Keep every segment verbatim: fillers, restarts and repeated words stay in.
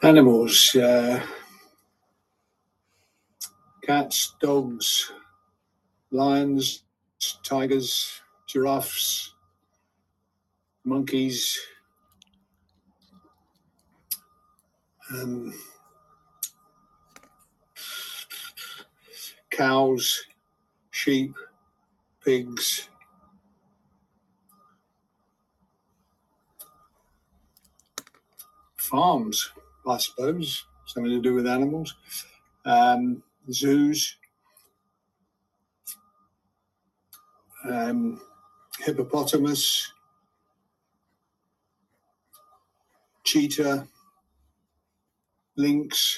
Animals, uh, cats, dogs, lions, tigers, giraffes, monkeys, um, cows, sheep, pigs, farms, I suppose, something to do with animals, um, zoos, um, hippopotamus, cheetah, lynx,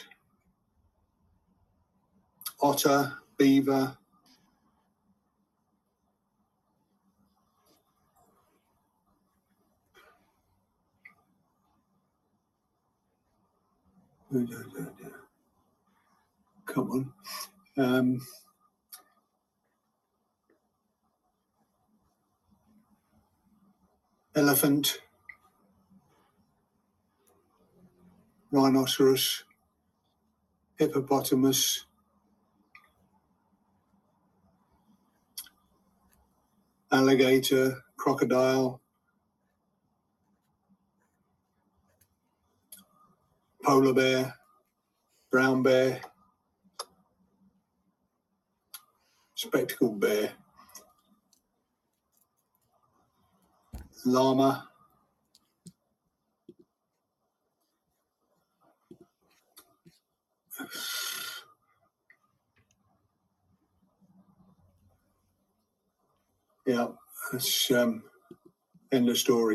otter, beaver, come on, um, elephant, rhinoceros, hippopotamus, alligator, crocodile, polar bear, brown bear, spectacled bear, llama, yeah, that's um, end of story.